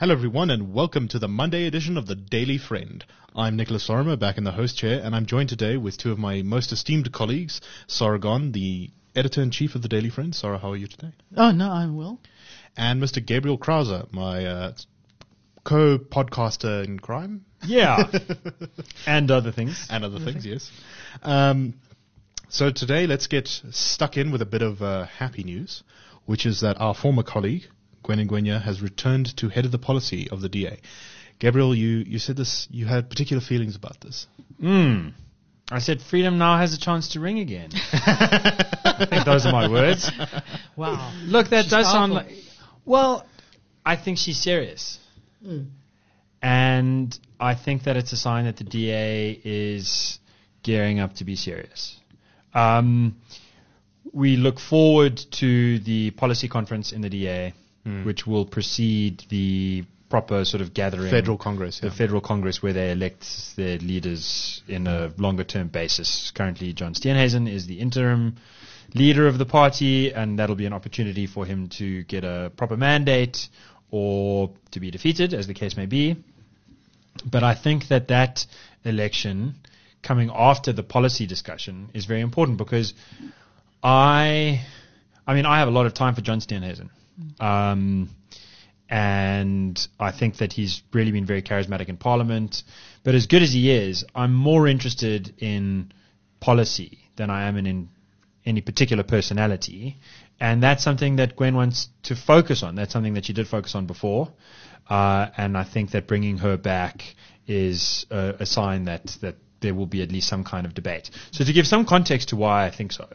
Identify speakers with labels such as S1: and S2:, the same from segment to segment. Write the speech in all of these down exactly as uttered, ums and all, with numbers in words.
S1: Hello everyone and welcome to the Monday edition of the Daily Friend. I'm Nicholas Lorimer, back in the host chair, and I'm joined today with two of my most esteemed colleagues, Sarah Gon, the editor-in-chief of the Daily Friend. Sarah, how are you today?
S2: Oh, no, I'm well.
S1: And Mister Gabriel Krauser, my uh, co-podcaster in crime.
S3: Yeah. And other things.
S1: And other things, yes. Um, so today let's get stuck in with a bit of uh, happy news, which is that our former colleague, Gwen Ngwenya, has returned to head of the policy of the D A. Gabriel, you, you said this, you had particular feelings about this.
S3: Mm. I said freedom now has a chance to ring again. I think those are my words.
S2: Wow.
S3: Look, that
S2: She's
S3: does sound
S2: powerful.
S3: like... Well, I think she's serious.
S2: Mm.
S3: And I think that it's a sign that the D A is gearing up to be serious. Um, we look forward to the policy conference in the D A, mm. which will precede the proper sort of gathering.
S1: Federal Congress,
S3: The
S1: yeah.
S3: Federal Congress, where they elect their leaders in a longer-term basis. Currently, John Steenhuisen is the interim leader of the party, and that'll be an opportunity for him to get a proper mandate or to be defeated, as the case may be. But I think that that election coming after the policy discussion is very important because I, I mean, I have a lot of time for John Steenhuisen. Um, and I think that he's really been very charismatic in Parliament. But as good as he is, I'm more interested in policy than I am in, in any particular personality. And that's something that Gwen wants to focus on. That's something that she did focus on before. Uh, and I think that bringing her back is a, a sign that, that there will be at least some kind of debate. So to give some context to why I think so,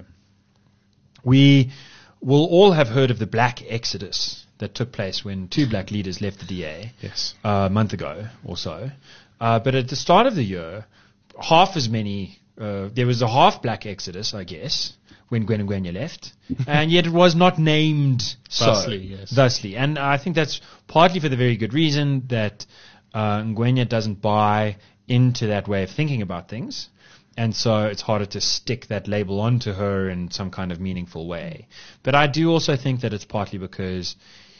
S3: we will all have heard of the black exodus that took place when two black leaders left the D A
S1: Yes.
S3: uh, a month ago or so. Uh, but at the start of the year, half as many, uh, there was a half black exodus, I guess, when Gwen Ngwenya left, and yet it was not named so.
S1: Thusly, yes.
S3: Thusly. And I think that's partly for the very good reason that uh, Ngwenya doesn't buy into that way of thinking about things. And so it's harder to stick that label onto her in some kind of meaningful way. But I do also think that it's partly because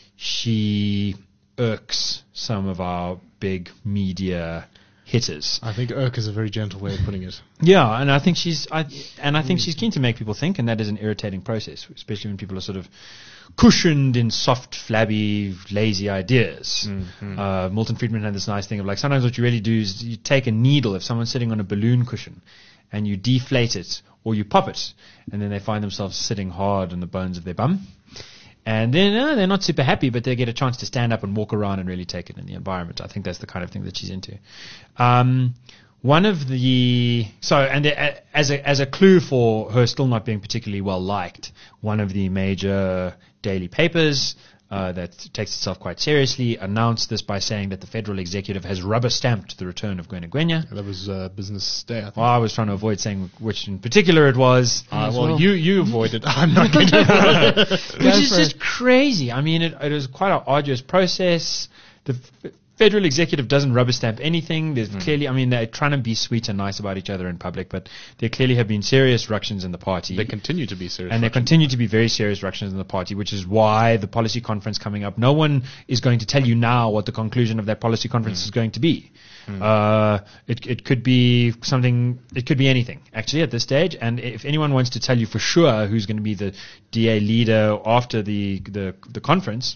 S3: she irks some of our big media hitters.
S1: I think irk is a very gentle way of putting it.
S3: Yeah, and I think she's, I, and I think she's keen to make people think, and that is an irritating process, especially when people are sort of cushioned in soft, flabby, lazy ideas.
S1: Mm-hmm.
S3: Uh, Milton Friedman had this nice thing of like, sometimes what you really do is you take a needle, if someone's sitting on a balloon cushion, and you deflate it, or you pop it, and then they find themselves sitting hard on the bones of their bum. And then uh, they're not super happy, but they get a chance to stand up and walk around and really take it in the environment. I think that's the kind of thing that she's into. Um, one of the so and the, as a as a clue for her still not being particularly well liked, one of the major daily papers uh, that takes itself quite seriously announced this by saying that the federal executive has rubber stamped the return of Gwen Ngwenya.
S1: That was uh, Business Day, I think.
S3: Well, I was trying to avoid saying which in particular it was.
S1: Uh,
S2: as
S1: well,
S2: well.
S1: you you avoided. I'm not going to.
S3: Which is
S2: for
S3: just crazy. I mean, it, it was quite an arduous process. The f- federal executive doesn't rubber stamp anything. There's
S1: Mm.
S3: clearly, I mean, they're trying to be sweet and nice about each other in public, but there clearly have been serious ructions in the party.
S1: They continue to be serious.
S3: and there
S1: ructions.
S3: continue to be very serious ructions in the party, which is why the policy conference coming up, no one is going to tell you now what the conclusion of that policy conference
S1: Mm.
S3: is going to be. Uh, it, it could be something, it could be anything, actually, at this stage. And if anyone wants to tell you for sure who's going to be the D A leader after the, the, the conference,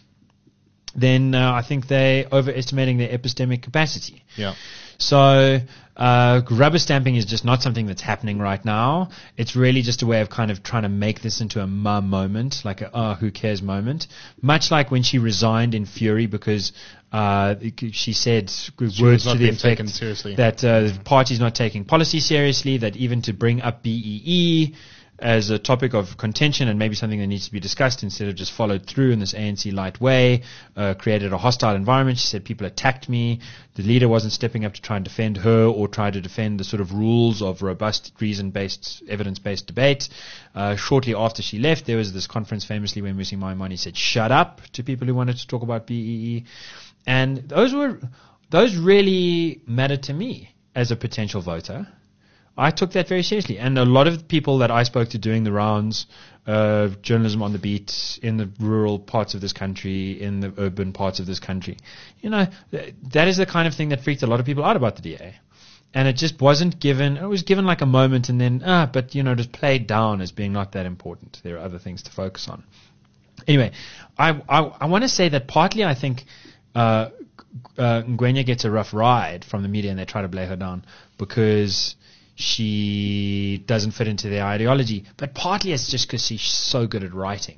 S3: then uh, I think they're overestimating their epistemic capacity.
S1: Yeah.
S3: So uh, rubber stamping is just not something that's happening right now. It's really just a way of kind of trying to make this into a ma moment, like a oh, who cares moment. Much like when she resigned in fury because uh, she said
S1: was
S3: words
S1: not
S3: to the
S1: being
S3: effect
S1: taken seriously.
S3: that uh, the party's not taking policy seriously, that even to bring up B E E as a topic of contention and maybe something that needs to be discussed instead of just followed through in this A N C light way, uh, created a hostile environment. She said people attacked me. The leader wasn't stepping up to try and defend her or try to defend the sort of rules of robust, reason-based, evidence-based debate. Uh, shortly after she left, there was this conference famously when Musi Maimane said, shut up, to people who wanted to talk about B E E. And those were, those really mattered to me as a potential voter. I took that very seriously. And a lot of the people that I spoke to doing the rounds, uh, journalism on the beat in the rural parts of this country, in the urban parts of this country, you know, th- that is the kind of thing that freaked a lot of people out about the D A. And it just wasn't given, it was given like a moment and then, ah, but, you know, just played down as being not that important. There are other things to focus on. Anyway, I, I, I want to say that partly I think uh, uh, Ngwenya gets a rough ride from the media and they try to play her down because she doesn't fit into their ideology. But partly it's just because she's so good at writing.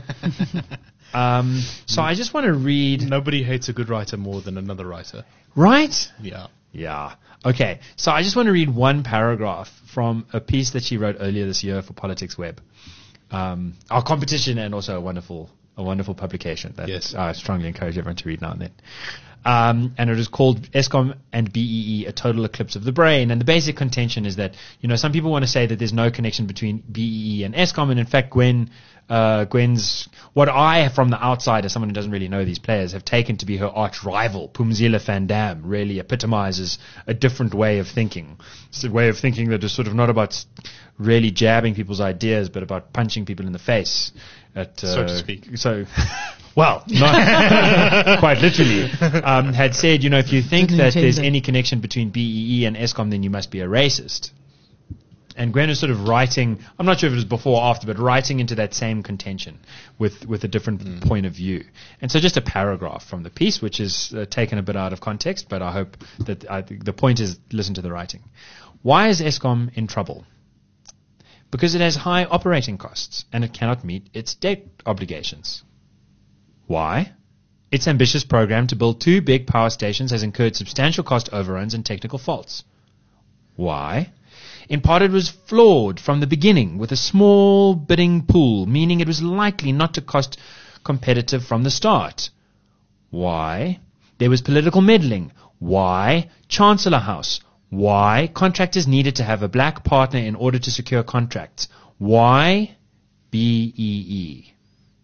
S3: um, so I just want to read...
S1: Nobody hates a good writer more than another writer.
S3: Right?
S1: Yeah.
S3: Yeah. Okay. So I just want to read one paragraph from a piece that she wrote earlier this year for Politics Web. Um, our competition and also a wonderful, a wonderful publication that
S1: yes.
S3: I strongly encourage everyone to read now and then. Um, and it is called Eskom and B E E, A Total Eclipse of the Brain. And the basic contention is that, you know, some people want to say that there's no connection between B E E and Eskom. And in fact, Gwen, uh, Gwen's, what I, from the outside, as someone who doesn't really know these players, have taken to be her arch rival, Phumzile van Dam, really epitomizes a different way of thinking. It's a way of thinking that is sort of not about really jabbing people's ideas, but about punching people in the face. At, uh,
S1: so to speak.
S3: So, well, not quite literally, um, had said, you know, if you think
S2: Didn't
S3: that
S2: intend
S3: there's
S2: that.
S3: any connection between B E E and Eskom, then you must be a racist. And Gwen is sort of writing, I'm not sure if it was before or after, but writing into that same contention with, with a different mm. point of view. And so just a paragraph from the piece, which is uh, taken a bit out of context, but I hope that I, the point is listen to the writing. Why is Eskom in trouble? Because it has high operating costs and it cannot meet its debt obligations. Why? Its ambitious program to build two big power stations has incurred substantial cost overruns and technical faults. Why? In part, it was flawed from the beginning with a small bidding pool, meaning it was likely not to cost competitive from the start. Why? There was political meddling. Why? Chancellor House. Why? Contractors needed to have a black partner in order to secure contracts. Why? B E E.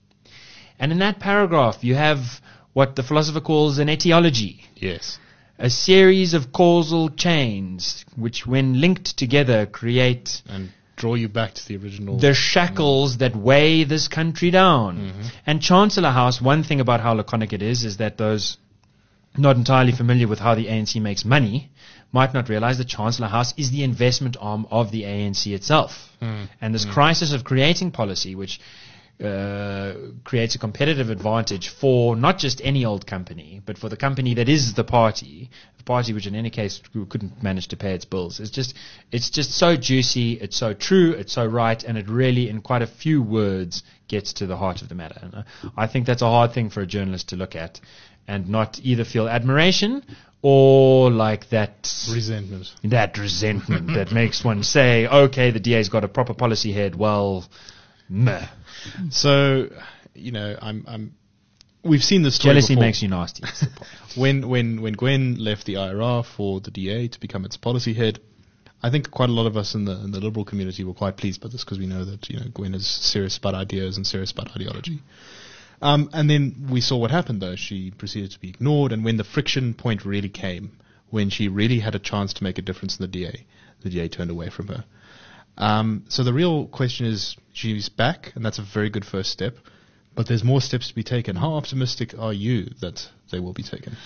S3: And in that paragraph, you have what the philosopher calls an etiology.
S1: Yes.
S3: A series of causal chains, which when linked together create...
S1: And draw you back to the original...
S3: The shackles mm. that weigh this country down. Mm-hmm. And Chancellor House, one thing about how laconic it is, is that those not entirely familiar with how the A N C makes money might not realize that Chancellor House is the investment arm of the A N C itself. Mm. And this mm. crisis of creating policy, which uh, creates a competitive advantage for not just any old company, but for the company that is the party, the party which in any case couldn't manage to pay its bills. It's just, it's just so juicy, it's so true, it's so right, and it really, in quite a few words, gets to the heart of the matter. And I think that's a hard thing for a journalist to look at and not either feel admiration or like that
S1: resentment.
S3: That resentment that makes one say, okay, the D A's got a proper policy head. Well, meh.
S1: So, you know, I'm, I'm, we've seen this story
S3: Jealousy
S1: before.
S3: makes you nasty.
S1: when, when, when Gwen left the I R R for the D A to become its policy head, I think quite a lot of us in the, in the liberal community were quite pleased by this because we know that, you know, Gwen is serious about ideas and serious about ideology. Um, and then we saw what happened, though. She proceeded to be ignored, and when the friction point really came, when she really had a chance to make a difference in the D A, the D A turned away from her. Um, so the real question is, she's back, and that's a very good first step, but there's more steps to be taken. How optimistic are you that they will be taken?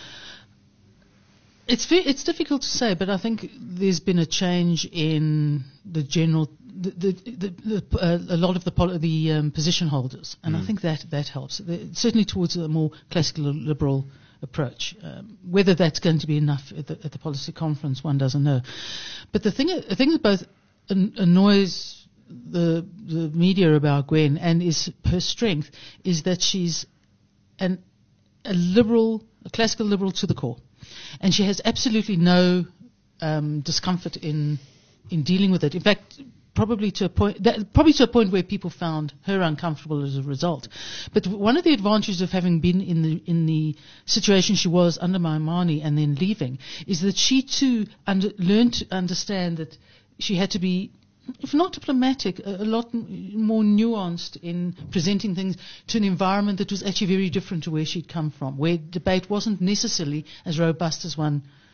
S2: It's ve- it's difficult to say, but I think there's been a change in the general, the, the, the, the, uh, a lot of the poli- the um, position holders, and mm. I think that that helps. The, certainly towards a more classical liberal approach. Um, whether that's going to be enough at the, at the policy conference, one doesn't know. But the thing, the thing that both an- annoys the the media about Gwen and is her strength is that she's an a liberal, a classical liberal to the core. And she has absolutely no um, discomfort in in dealing with it. In fact, probably to a point, that, probably to a point where people found her uncomfortable as a result. But one of the advantages of having been in the in the situation she was under Maimane and then leaving is that she too under, learned to understand that she had to be, if not diplomatic, a, a lot m- more nuanced in presenting things to an environment that was actually very different to where she'd come from, where debate wasn't necessarily as robust as one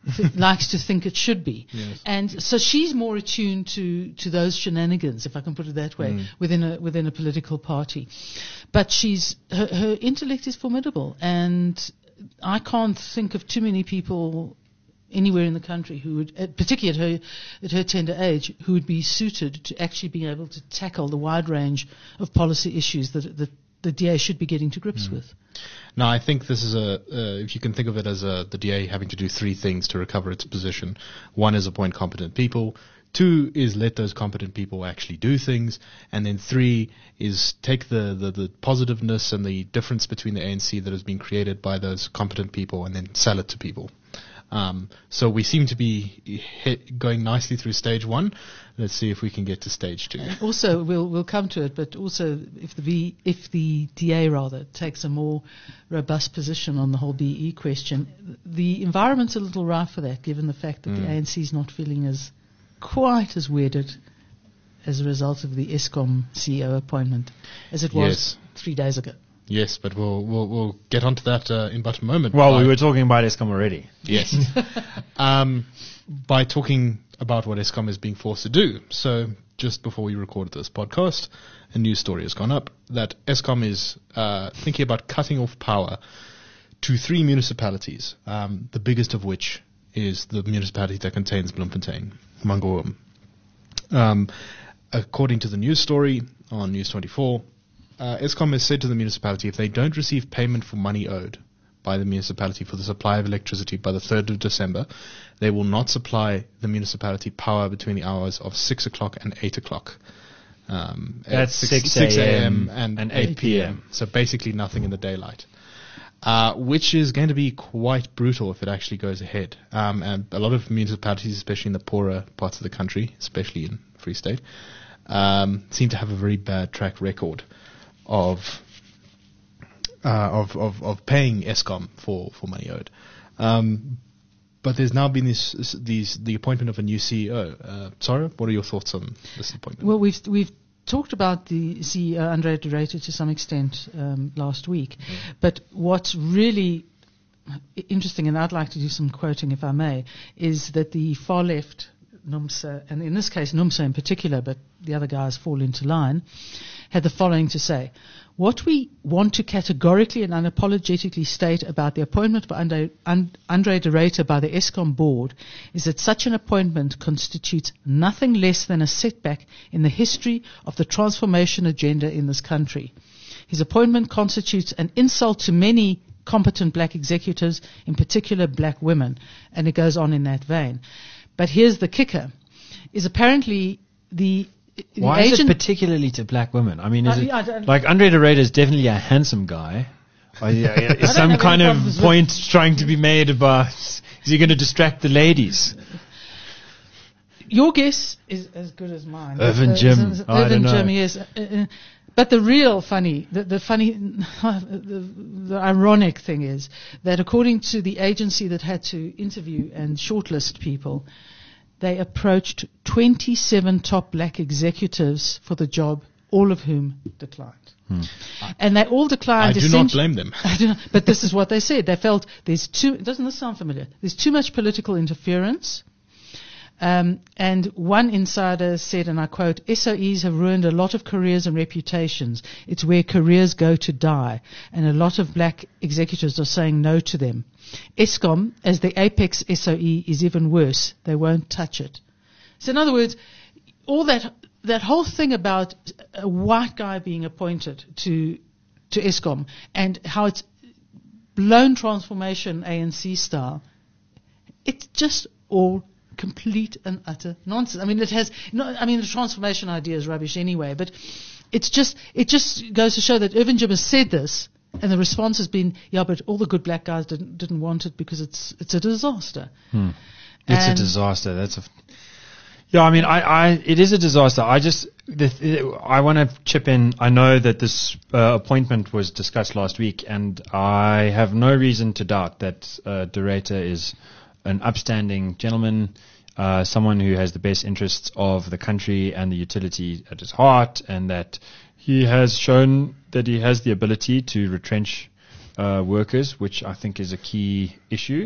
S2: th- likes to think it should be.
S1: Yes.
S2: And so she's more attuned to, to those shenanigans, if I can put it that way,
S1: Mm.
S2: within a within a political party. But she's her, her intellect is formidable, and I can't think of too many people anywhere in the country who would, uh, particularly at her at her tender age, who would be suited to actually being able to tackle the wide range of policy issues that that the D A should be getting to grips
S1: Mm.
S2: with.
S1: Now, I think this is a, uh, if you can think of it as a, the D A having to do three things to recover its position. One is appoint competent people. Two is let those competent people actually do things. And then three is take the, the, the positiveness and the difference between the A N C that has been created by those competent people and then sell it to people. Um, so we seem to be hit going nicely through stage one. Let's see if we can get to stage two.
S2: And also, we'll we'll come to it, but also if the B, if the D A rather takes a more robust position on the whole B E question, the environment's a little rife for that, given the fact that
S1: Mm.
S2: the A N C is not feeling as quite as weirded as a result of the ESCOM C E O appointment as it was
S1: Yes.
S2: three days ago.
S1: Yes, but we'll we'll, we'll get onto that uh, in but a moment.
S3: Well,
S1: By-
S3: we were talking about ESCOM already.
S1: Yes. um, by talking about what ESCOM is being forced to do. So just before we recorded this podcast, a news story has gone up that ESCOM is uh, thinking about cutting off power to three municipalities, um, the biggest of which is the municipality that contains Bloemfontein, Mangaung. Um, according to the news story on News twenty-four, uh, ESCOM has said to the municipality if they don't receive payment for money owed by the municipality for the supply of electricity by the third of December, they will not supply the municipality power between the hours of six o'clock and eight o'clock. Um, at
S3: That's six a.m.
S1: and,
S3: and
S1: eight
S3: eight
S1: p.m. So basically nothing in the daylight. Uh, which is going to be quite brutal if it actually goes ahead. Um, and a lot of municipalities, especially in the poorer parts of the country, especially in Free State, um, seem to have a very bad track record of uh, of, of of paying ESCOM for, for money owed. Um, but there's now been this, this these the appointment of a new C E O. Uh, Sarah, what are your thoughts on this appointment?
S2: Well, we've we've talked about the C E O, Andre de Ruyter, to some extent um, last week.
S1: Mm.
S2: But what's really i- interesting, and I'd like to do some quoting if I may, is that the far left, NUMSA, and in this case NUMSA in particular, but the other guys fall into line, had the following to say. What we want to categorically and unapologetically state about the appointment by Andre, Andre de Ruyter by the ESCOM board is that such an appointment constitutes nothing less than a setback in the history of the transformation agenda in this country. His appointment constitutes an insult to many competent black executives, in particular black women, and it goes on in that vein. But here's the kicker, is apparently the The
S3: Why is it
S2: agent-
S3: particularly to black women? I mean, is
S2: Uh,
S3: it
S2: yeah, I don't-
S3: like Andre de Ruyter is definitely a handsome guy? Or is, is
S2: don't
S3: some
S2: have
S3: kind
S2: any
S3: of
S2: problems with-
S3: point trying to be made about? Is he going to distract the ladies?
S2: Your guess is as good as mine.
S3: Irvin
S2: Uh,
S3: Jim.
S2: is- is-
S3: I
S2: Irvin
S3: don't know.
S2: Jim, yes. Uh, uh, but the real funny, the, the funny, the, the ironic thing is that according to the agency that had to interview and shortlist people, they approached twenty-seven top black executives for the job, all of whom declined. And they all declined.
S1: I do not
S2: essentially-
S1: blame them.
S2: I do not, but this is what they said. They felt there's too, doesn't this sound familiar? There's too much political interference. Um, and one insider said, and I quote, S O Es have ruined a lot of careers and reputations. It's where careers go to die. And a lot of black executives are saying no to them. ESCOM, as the apex S O E, is even worse. They won't touch it. So in other words, all that that whole thing about a white guy being appointed to to ESCOM and how it's blown transformation A N C style, it's just all complete and utter nonsense. I mean, it has no. I mean, the transformation idea is rubbish anyway. But it's just it just goes to show that Irvin Jim has said this, and the response has been, yeah, but all the good black guys didn't didn't want it because it's it's a disaster.
S3: Hmm. It's
S2: And-
S3: a disaster. That's a. F- yeah, I mean, I, I, it is a disaster. I just, the, th- I want to chip in. I know that this uh, appointment was discussed last week, and I have no reason to doubt that uh, De Ruyter is an upstanding gentleman, uh, someone who has the best interests of the country and the utility at his heart, and that he has shown that he has the ability to retrench uh, workers, which I think is a key issue.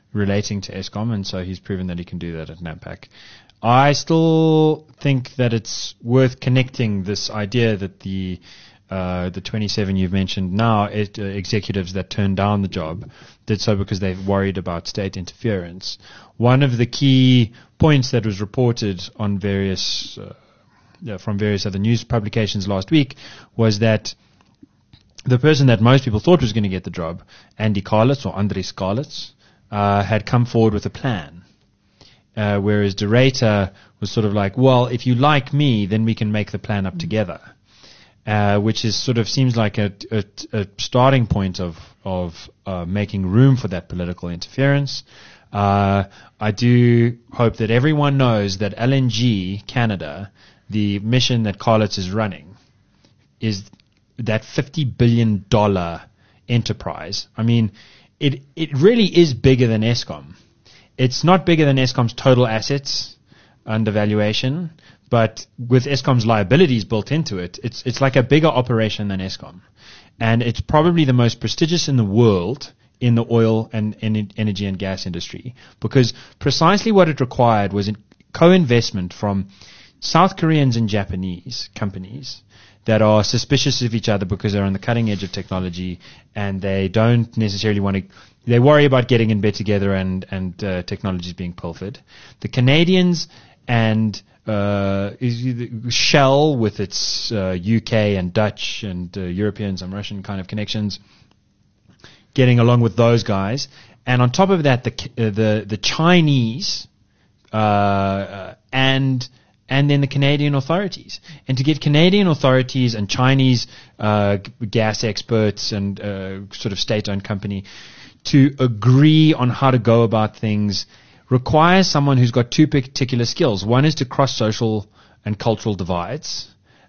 S3: relating to Eskom, and so he's proven that he can do that at Nampak. I still think that it's worth connecting this idea that the uh, the twenty-seven you've mentioned now, it, uh, executives that turned down the job did so because they're worried about state interference. One of the key points that was reported on various uh, uh, from various other news publications last week was that the person that most people thought was going to get the job, Andy Karlitz or Andries Karlitz, uh, had come forward with a plan. Uh, whereas De Ruyter was sort of like, well, if you like me, then we can make the plan up together. Uh, which is sort of seems like a, a, a starting point of, of uh, making room for that political interference. Uh, I do hope that everyone knows that L N G Canada, the mission that Karlitz is running, is that fifty billion dollars enterprise. I mean, it it really is bigger than Eskom. It's not bigger than Eskom's total assets under valuation, but with Eskom's liabilities built into it, it's it's like a bigger operation than Eskom. And it's probably the most prestigious in the world in the oil and, and energy and gas industry, because precisely what it required was a co-investment from South Koreans and Japanese companies that are suspicious of each other because they're on the cutting edge of technology, and they don't necessarily want to, they worry about getting in bed together and, and uh, technologies being pilfered. The Canadians and uh, Shell with its uh, U K and Dutch and uh, Europeans and Russian kind of connections, getting along with those guys. And on top of that, the uh, the, the Chinese uh, uh, and and then the Canadian authorities. And to get Canadian authorities and Chinese uh, g- gas experts and uh, sort of state-owned company to agree on how to go about things requires someone who's got two particular skills. One is to cross social and cultural divides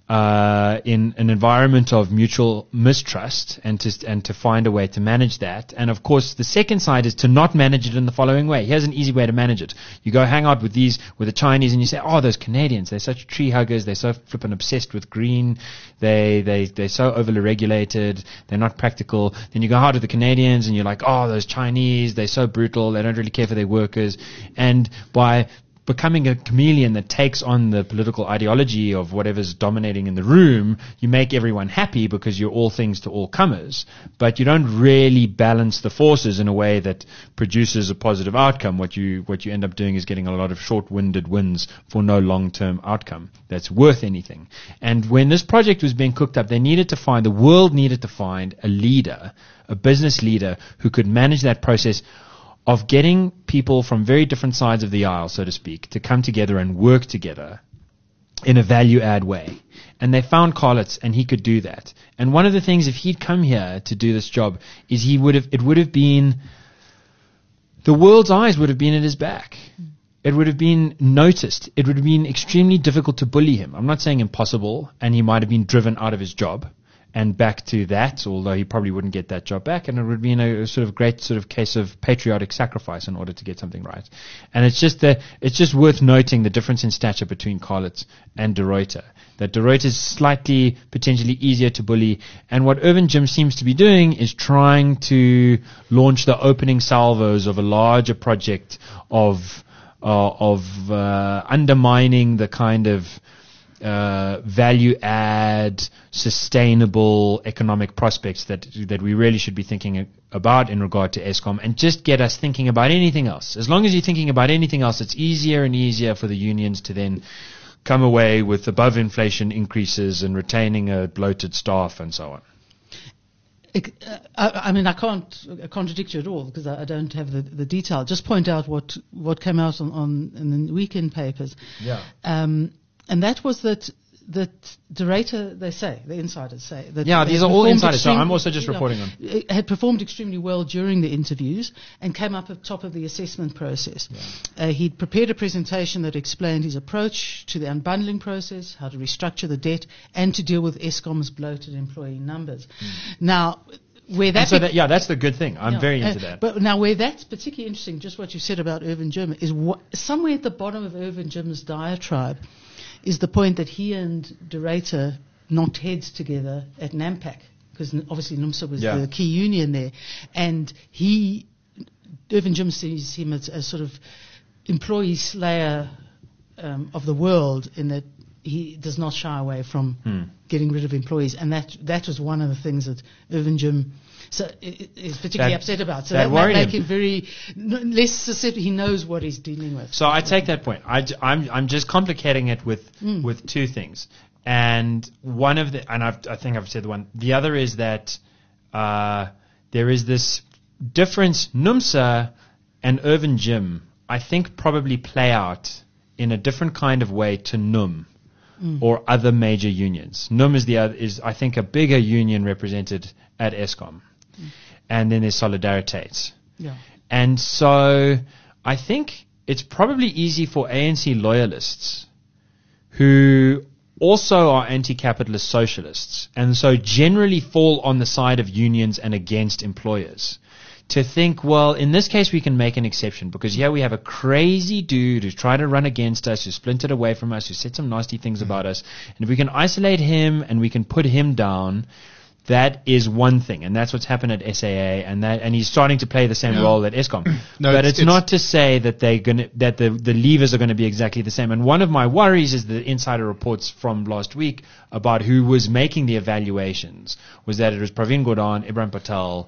S3: uh, in an environment of mutual mistrust, and to and to find a way to manage that. And of course, the second side is to not manage it in the following way. Here's an easy way to manage it. You go hang out with these, with the Chinese, and you say, oh, those Canadians, they're such tree huggers, they're so flippin' obsessed with green, they, they, they're so overly regulated, they're not practical. Then you go hard with the Canadians, and you're like, oh, those Chinese, they're so brutal, they don't really care for their workers. And by becoming a chameleon that takes on the political ideology of whatever's dominating in the room, you make everyone happy because you're all things to all comers, but you don't really balance the forces in a way that produces a positive outcome. What you what you end up doing is getting a lot of short-winded wins for no long-term outcome that's worth anything. And when this project was being cooked up, they needed to find, the world needed to find a leader, a business leader who could manage that process of getting people from very different sides of the aisle, so to speak, to come together and work together in a value-add way. And they found Karlitz, and he could do that. And one of the things, if he'd come here to do this job, is he would have, it would have been, the world's eyes would have been at his back. It would have been noticed. It would have been extremely difficult to bully him. I'm not saying impossible, and he might have been driven out of his job and back to that, although he probably wouldn't get that job back, and it would be in a, a sort of great sort of case of patriotic sacrifice in order to get something right. And it's just that it's just worth noting the difference in stature between Karlitz and De Ruyter. That De Ruyter is slightly potentially easier to bully, and what Irvin Jim seems to be doing is trying to launch the opening salvos of a larger project of uh, of uh, undermining the kind of Uh, value add, sustainable economic prospects that that we really should be thinking about in regard to Eskom, and just get us thinking about anything else. As long as you're thinking about anything else, it's easier and easier for the unions to then come away with above inflation increases and retaining a bloated staff and so on.
S2: It, uh, I, I mean, I can't uh, contradict you at all because I, I don't have the, the detail. Just point out what what came out on, on in the weekend papers.
S3: Yeah.
S2: Um, And that was that that De Ruyter, they say, the insiders say. That
S3: Yeah, these are all insiders, so I'm also just
S2: you know,
S3: reporting on.
S2: Had performed extremely well during the interviews and came up at top of the assessment process.
S3: Yeah.
S2: Uh, he'd prepared a presentation that explained his approach to the unbundling process, how to restructure the debt, and to deal with Eskom's bloated employee numbers. Mm. Now, where that,
S3: And so that, yeah, that's the good thing. I'm
S2: yeah,
S3: very into
S2: uh,
S3: that.
S2: But now, where that's particularly interesting, just what you said about Irvin Jim, is what, somewhere at the bottom of Irvin Jim's diatribe is the point that he and De Ruyter knocked heads together at Nampak, because obviously NUMSA was
S3: Yeah.
S2: the key union there, and he Irvin Jim sees him as a sort of employee slayer um, of the world, in that he does not shy away from
S3: Hmm.
S2: getting rid of employees, and that that was one of the things that Irvin Jim so, i- i- is particularly
S3: That-
S2: upset about. So
S3: that
S2: that, might
S3: worried
S2: make
S3: him.
S2: him very n- less susceptible. He knows what he's dealing with.
S3: So I take that point. I, am I'm just complicating it with
S2: Mm.
S3: with two things, and one of the and I've, I think I've said the one. The other is that uh, there is this difference. NUMSA and Irvin Jim, I think, probably play out in a different kind of way to N U M or other major unions. N U M is the other, is I think a bigger union represented at ESCOM, and then there's Solidaritate.
S2: Yeah.
S3: And so I think it's probably easy for A N C loyalists who also are anti-capitalist socialists and so generally fall on the side of unions and against employers to think, well, in this case we can make an exception because here we have a crazy dude who's trying to run against us, who's splintered away from us, who said some nasty things about us, and if we can isolate him and we can put him down, that is one thing, and that's what's happened at S A A, and that, and he's starting to play the same
S1: Yeah.
S3: role at ESCOM.
S1: No,
S3: but
S1: it's-
S3: it's,
S1: it's-
S3: not to say that they're gonna that the the levers are going to be exactly the same. And one of my worries is the insider reports from last week about who was making the evaluations was that it was Pravin Gordhan, Ibrahim Patel,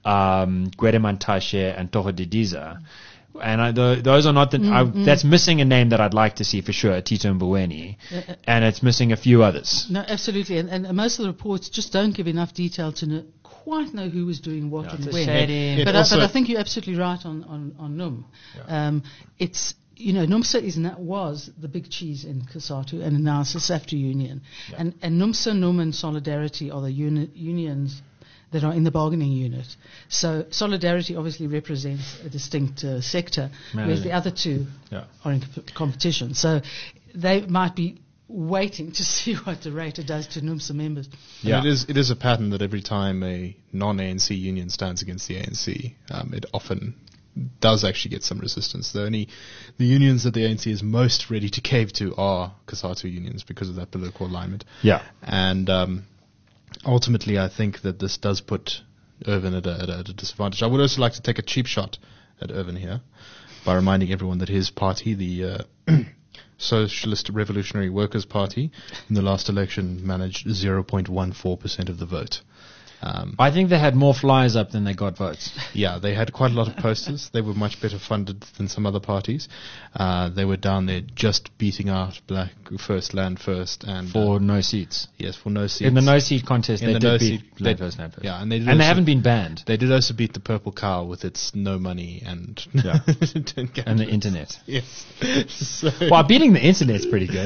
S3: um, Gwede Mantashe, and Toho Didiza. And I, th- those are not the. I, that's missing a name that I'd like to see for sure, Tito Mboweni,
S2: Uh,
S3: and it's missing a few others.
S2: No, absolutely, and, and most of the reports just don't give enough detail to know, quite know who was doing what
S3: Yeah,
S2: and
S3: it's a
S2: when.
S3: shame.
S1: It
S2: But, I,
S1: also-
S2: but I think you're absolutely right on on, on N U M. Um, it's you know NUMSA is na- was the big cheese in COSATU, and now it's the SAFTU union, and and NUMSA, N U M, and Solidarity are the uni- unions that are in the bargaining unit. So Solidarity obviously represents a distinct uh, sector, whereas
S3: Really?
S2: the other two
S3: Yeah.
S2: are in comp- competition. So they might be waiting to see what the rate does to NUMSA members.
S3: Yeah.
S1: And it is it is a pattern that every time a non-A N C union stands against the A N C, um, it often does actually get some resistance. The only the unions that the A N C is most ready to cave to are COSATU unions because of that political alignment.
S3: Yeah.
S1: And um, ultimately, I think that this does put Irvin at a, at, a, at a disadvantage. I would also like to take a cheap shot at Irvin here by reminding everyone that his party, the uh, Socialist Revolutionary Workers' Party, in the last election managed zero point one four percent of the vote. Um,
S3: I think they had more flyers up than they got votes.
S1: yeah, they had quite a lot of posters. They were much better funded than some other parties. Uh, they were down there just beating out Black First, Land First, and
S3: For
S1: uh,
S3: no seats.
S1: yes, for no seats.
S3: In the no seat contest,
S1: In
S3: they
S1: the
S3: did
S1: no
S3: beat
S1: seat-
S3: Land
S1: they-
S3: First, Land First.
S1: yeah, and they did
S3: and they
S1: also-
S3: haven't been banned.
S1: They did also beat the Purple Cow with its no money and
S3: Yeah.
S1: and
S3: And the internet.
S1: Yes. So,
S3: Well, beating the internet's pretty good.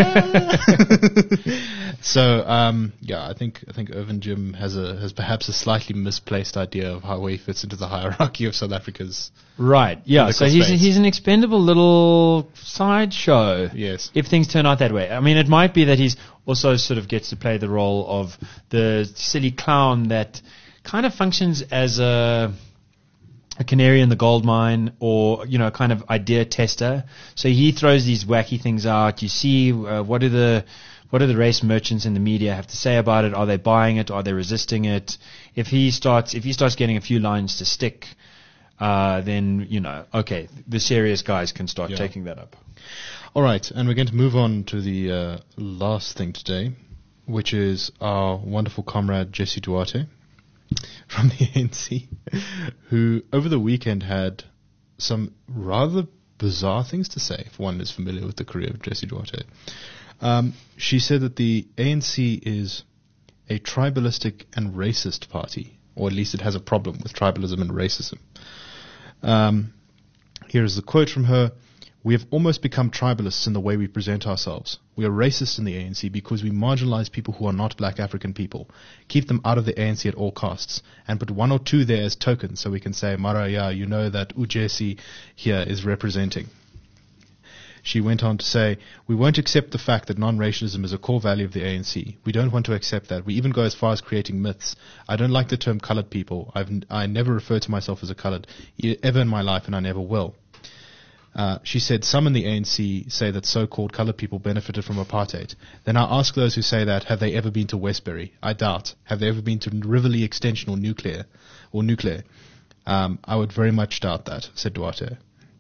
S1: so um, yeah, I think I think Irvin Jim has a has perhaps a slightly misplaced idea of how he fits into the hierarchy of South Africa's.
S3: Right. Yeah.
S1: Political
S3: So he's
S1: space.
S3: he's an expendable little sideshow.
S1: Yes.
S3: If things turn out that way. I mean, it might be that he's also sort of gets to play the role of the silly clown that kind of functions as a a canary in the gold mine, or you know, kind of idea tester. So he throws these wacky things out. You see, uh, what do the what do the race merchants in the media have to say about it? Are they buying it? Are they resisting it? If he starts, if he starts getting a few lines to stick, uh, then you know, okay, the serious guys can start
S1: Yeah.
S3: taking that up.
S1: All right, and we're going to move on to the uh, last thing today, which is our wonderful comrade Jesse Duarte from the A N C, who over the weekend had some rather bizarre things to say, if one is familiar with the career of Jesse Duarte. Um, she said that the A N C is a tribalistic and racist party, or at least it has a problem with tribalism and racism. Um, here is the quote from her. We have almost become tribalists in the way we present ourselves. We are racist in the A N C because we marginalize people who are not black African people, keep them out of the A N C at all costs, and put one or two there as tokens so we can say, Mara, yeah, you know that Ujesi here is representing. She went on to say, we won't accept the fact that non-racialism is a core value of the A N C. We don't want to accept that. We even go as far as creating myths. I don't like the term colored people. I've, n- I never refer to myself as a colored, e- ever in my life, and I never will. Uh, she said, some in the A N C say that so-called colored people benefited from apartheid. Then I ask those who say that, have they ever been to Westbury? I doubt. Have they ever been to Riverlea Extension or Nuclear? Or Nuclear? Um, I would very much doubt that, said Duarte.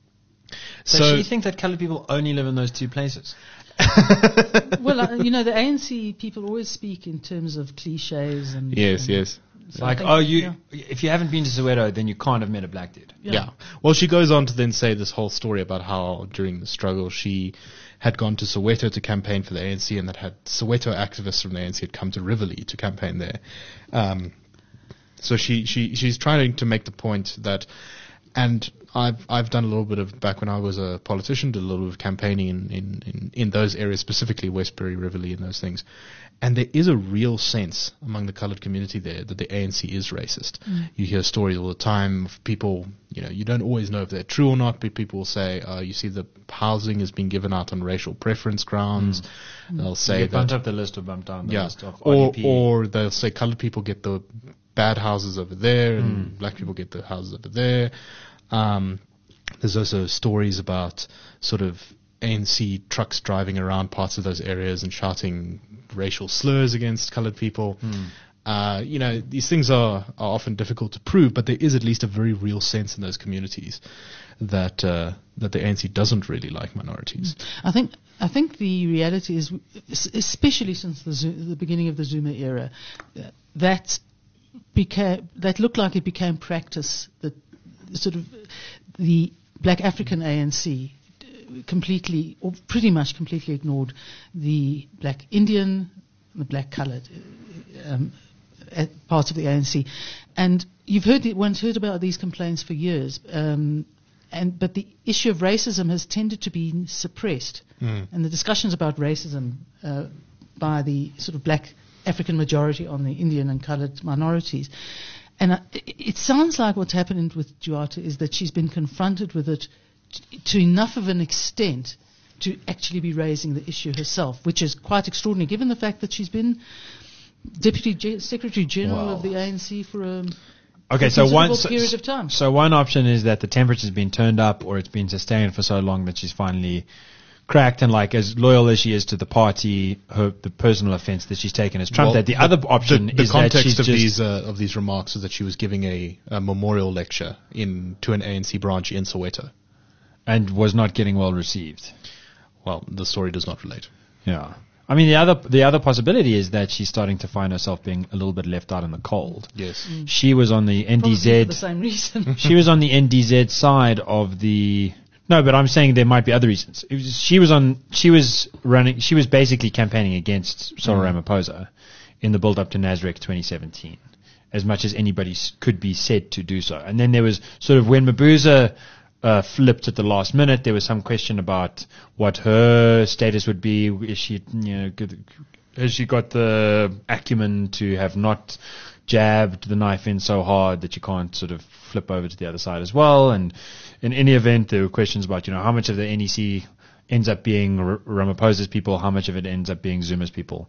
S3: So,
S1: So,
S3: do you think that coloured people only live in those two places?
S2: Well, uh, you know, the A N C people always speak in terms of cliches and
S1: yes,
S2: and
S1: yes.
S2: so I
S3: Like,
S2: think,
S3: oh, you
S2: yeah.
S3: if you haven't been to Soweto, then you can't have met a black dude.
S2: Yeah.
S1: Yeah. Well, she goes on to then say this whole story about how during the struggle she had gone to Soweto to campaign for the A N C, and that had Soweto activists from the A N C had come to Rivoli to campaign there. Um, so she, she she's trying to make the point that, and I've I've done a little bit of, back when I was a politician, did a little bit of campaigning in, in, in, in those areas, specifically Westbury, Rivoli, and those things. And there is a real sense among the coloured community there that the A N C is racist.
S2: Mm.
S1: You hear stories all the time of people, you know, you don't always know if they're true or not, but people will say, uh, you see the housing is being given out on racial preference grounds.
S2: Mm.
S1: They'll
S3: You
S1: say
S3: get bumped
S1: that,
S3: up the list or bumped down the
S1: yeah,
S3: list of
S1: or,
S3: R D P.
S1: or they'll say coloured people get the bad houses over there and
S3: Mm.
S1: black people get the houses over there. Um, there's also stories about sort of A N C trucks driving around parts of those areas and shouting racial slurs against coloured people.
S3: Mm.
S1: Uh, you know, these things are, are often difficult to prove, but there is at least a very real sense in those communities that uh, that the A N C doesn't really like minorities.
S2: I think I think the reality is, es- especially since the, Zu- the beginning of the Zuma era, uh, that became that looked like it became practice. That sort of the Black African A N C completely, or pretty much completely, ignored the Black Indian, the Black coloured um, uh, parts of the A N C, and you've heard it, one's heard about these complaints for years. Um, And, but the issue of racism has tended to be suppressed.
S1: Mm.
S2: And the discussions about racism uh, by the sort of black African majority on the Indian and coloured minorities. And uh, it, it sounds like what's happened with Duarte is that she's been confronted with it t- to enough of an extent to actually be raising the issue herself, which is quite extraordinary given the fact that she's been Deputy Ge- Secretary General
S3: Wow.
S2: of the A N C for a
S3: Okay,
S2: a
S3: so one
S2: considerable
S3: so,
S2: period of time.
S3: so one option is that the temperature's been turned up, or it's been sustained for so long that she's finally cracked, and like as loyal as she is to the party, her the personal offence that she's taken has trumped
S1: Well,
S3: that. The, other option
S1: the, the
S3: is that
S1: context
S3: she's
S1: of
S3: just
S1: these uh, of these remarks is that she was giving a, a memorial lecture in to an A N C branch in Soweto.
S3: and was not getting well received.
S1: Well, the story does not relate.
S3: Yeah. I mean, the other the other possibility is that she's starting to find herself being a little bit left out in the cold.
S1: Yes.
S3: She was on the N D
S2: Probably
S3: Z.
S2: for the same reason.
S3: She was on the N D Z side of the. No, but I'm saying there might be other reasons. It was, she was on. She was running. She was basically campaigning against Cyril
S1: Mm.
S3: Ramaphosa in the build-up to Nasrec twenty seventeen, as much as anybody s- could be said to do so. And then there was sort of when Mabuza uh, flipped at the last minute, there was some question about what her status would be. Is she, you know, good, has she got the acumen to have not jabbed the knife in so hard that you can't sort of flip over to the other side as well? And in any event, there were questions about, you know, how much of the N E C ends up being R- Ramaphosa's people, how much of it ends up being Zuma's people.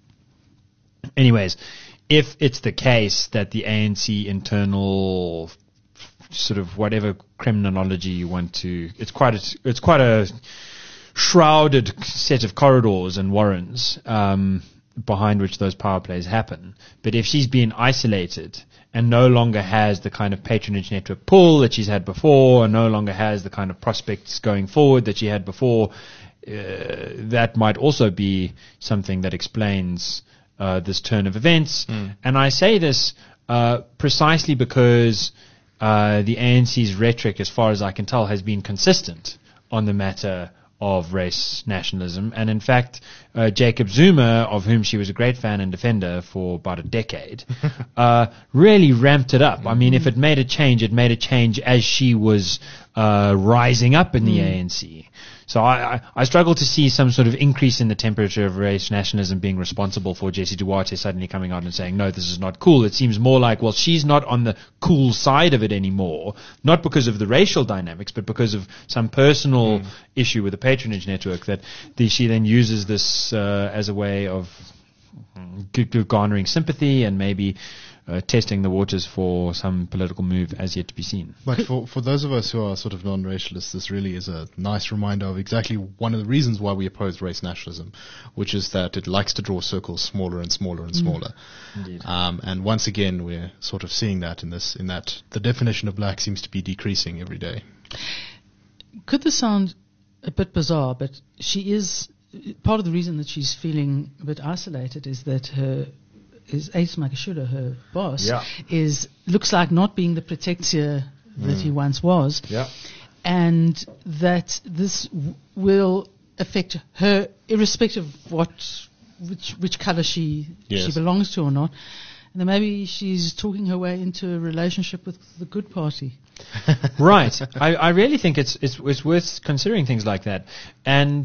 S3: Anyways, if it's the case that the A N C internal sort of whatever criminology you want to, it's quite a, it's quite a shrouded set of corridors and warrens um, behind which those power plays happen. But if she's been isolated and no longer has the kind of patronage network pull that she's had before, and no longer has the kind of prospects going forward that she had before, uh, that might also be something that explains uh, this turn of events.
S1: Mm.
S3: And I say this uh, precisely because uh, the A N C's rhetoric, as far as I can tell, has been consistent on the matter of race nationalism. And in fact, uh, Jacob Zuma, of whom she was a great fan and defender for about a decade, uh, really ramped it up. I mean, if it made a change, it made a change as she was uh, rising up in the A N C. So I, I, I struggle to see some sort of increase in the temperature of race nationalism being responsible for Jessie Duarte suddenly coming out and saying, no, this is not cool. It seems more like, well, she's not on the cool side of it anymore, not because of the racial dynamics, but because of some personal mm. issue with the patronage network that the, she then uses this uh, as a way of g- g- garnering sympathy and maybe uh, testing the waters for some political move as yet to be seen.
S1: But for, for those of us who are sort of non-racialists, this really is a nice reminder of exactly one of the reasons why we oppose race nationalism, which is that it likes to draw circles smaller and smaller and smaller.
S3: Indeed.
S1: Um, and once again, we're sort of seeing that in this, in that the definition of black seems to be decreasing every day.
S2: Could this sound a bit bizarre, but she is, part of the reason that she's feeling a bit isolated is that her, is Ace Makashula, her boss,
S3: Yeah.
S2: is, looks like not being the protector that he once was.
S3: Yeah.
S2: And that this w- will affect her irrespective of what, which, which color she,
S1: Yes.
S2: she belongs to or not. And then maybe she's talking her way into a relationship with the good party.
S3: Right. I, I really think it's, it's it's worth considering things like that. And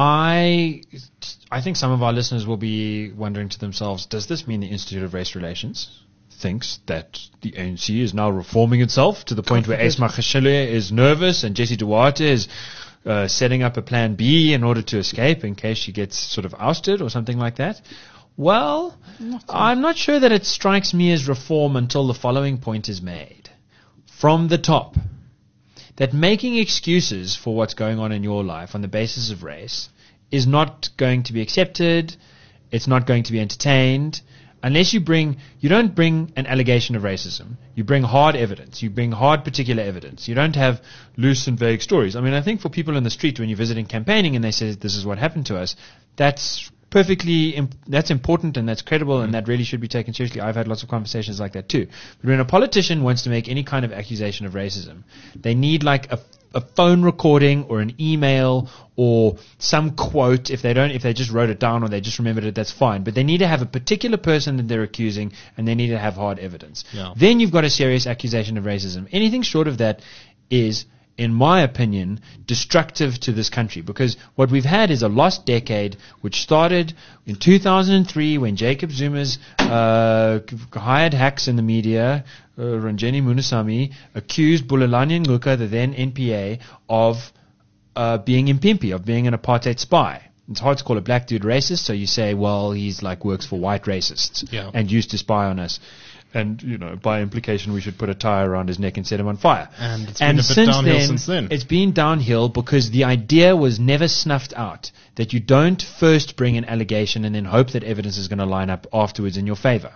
S3: I I think some of our listeners will be wondering to themselves, does this mean the Institute of Race Relations thinks that the A N C is now reforming itself to the point where Ace Makashile is nervous and Jesse Duarte is uh, setting up a plan B in order to escape in case she gets sort of ousted or something like that? Well,
S2: Not so.
S3: I'm not sure that it strikes me as reform until the following point is made. From the top, that making excuses for what's going on in your life on the basis of race is not going to be accepted, it's not going to be entertained, unless you bring, you don't bring an allegation of racism, you bring hard evidence, you bring hard particular evidence. You don't have loose and vague stories. I mean, I think for people in the street when you're visiting campaigning and they say this is what happened to us, that's perfectly, imp- that's important and that's credible and that really should be taken seriously. I've had lots of conversations like that too. But when a politician wants to make any kind of accusation of racism, they need like a, a phone recording or an email or some quote. If they don't, if they just wrote it down or they just remembered it, that's fine. But they need to have a particular person that they're accusing and they need to have hard evidence.
S1: Yeah.
S3: Then you've got a serious accusation of racism. Anything short of that is, in my opinion, destructive to this country, because what we've had is a lost decade which started in two thousand three when Jacob Zuma's uh, hired hacks in the media, uh, Ranjeni Munusamy, accused Bulelani Nguka, the then N P A, of uh, being impimpi, of being an apartheid spy. It's hard to call a black dude racist, so you say, well, he's like works for white racists
S1: Yeah.
S3: and used to spy on us. And, you know, by implication, we should put a tie around his neck and set him on fire.
S1: And it's been a bit downhill since then.
S3: It's been downhill because the idea was never snuffed out that you don't first bring an allegation and then hope that evidence is going to line up afterwards in your favor.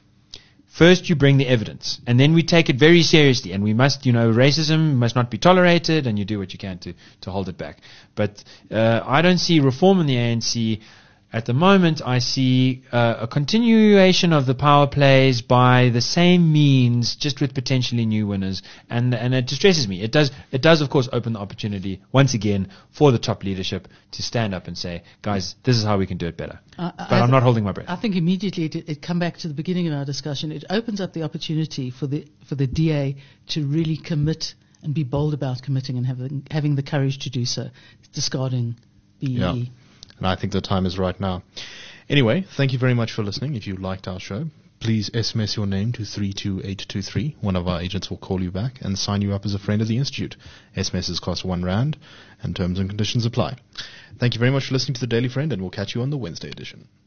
S3: First, you bring the evidence, and then we take it very seriously, and we must, you know, racism must not be tolerated, and you do what you can to, to hold it back. But uh, I don't see reform in the A N C. At the moment, I see uh, a continuation of the power plays by the same means, just with potentially new winners, and and it distresses me. It does, it does, of course, open the opportunity once again for the top leadership to stand up and say, "Guys, this is how we can do it better."
S2: Uh,
S3: but
S2: I
S3: I'm
S2: th-
S3: not holding my breath.
S2: I think immediately it, it come back to the beginning of our discussion. It opens up the opportunity for the for the D A to really commit and be bold about committing and having having the courage to do so, discarding B E E.
S1: Yeah. And I think the time is right now. Anyway, thank you very much for listening. If you liked our show, please S M S your name to three two eight two three. One of our agents will call you back and sign you up as a friend of the Institute. S M Ss cost one rand and terms and conditions apply. Thank you very much for listening to The Daily Friend, and we'll catch you on the Wednesday edition.